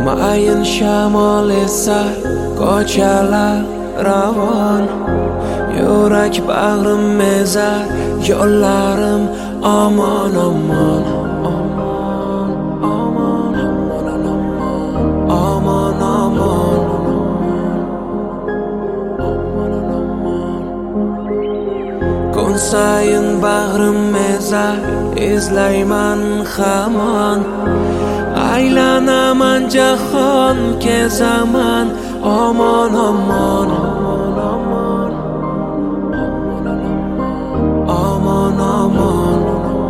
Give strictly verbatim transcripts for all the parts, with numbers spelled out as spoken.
mayin shamol esar ko'chalar ravon, yurak bag'rim ezar yo'llarim omon omon omon omon omon omon kun sayin bag'rim ezar izlayman hamon, aylanaman jahon kezaman omon omon omon omon omon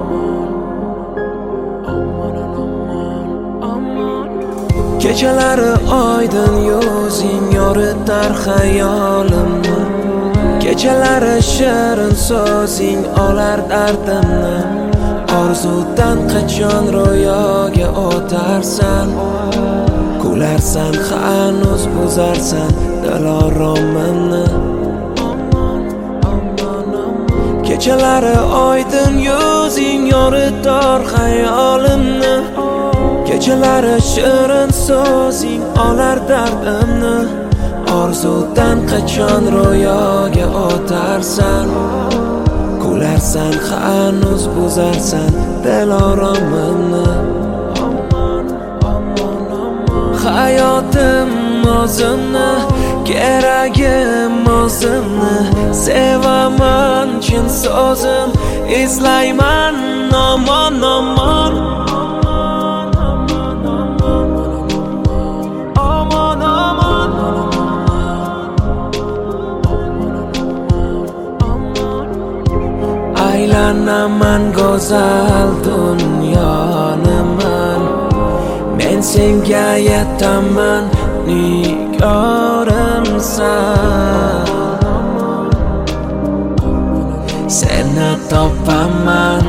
omon. Kechalari oydin yuzing yoritar xayolimni, kechalari shirin so'zing olar dardimni. Orzudan qachon ro'yoga o'tarsan, kularsan hanuz buzarsan diloromimni. Kechalari oydin yuzing yoritar xayolimni, kechalari shirin so'zing olar dardimni. Orzudan qachon ro'yoga o'tarsan, kularsan hanuz buzarsan diloromimni. Hayotim o'zimni, keragim o'zimni, sevaman chin so'zim, izlayman omon omon omon omon. Aylanaman go'zal dunyoniman, men senga yetaman nigorimsan. Seni topaman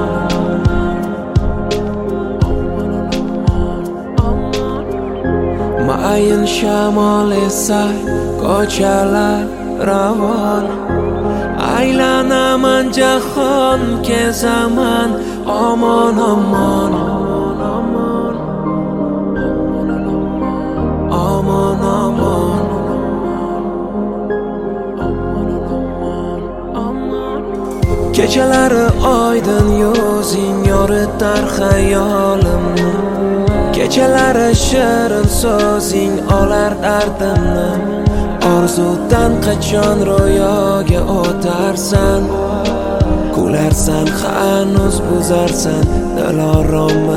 mayin shamol esar ko'chalar ravon, aylanaman jahon kezaman omon omon omon omon omon. Kechalari oydin yuzing yoritar xayolimni, kechalari shirin so'zing olar dardimni. Orzudan qachon ro'yoga o'tarsan, kularsan hanuz buzarsan diloromimni.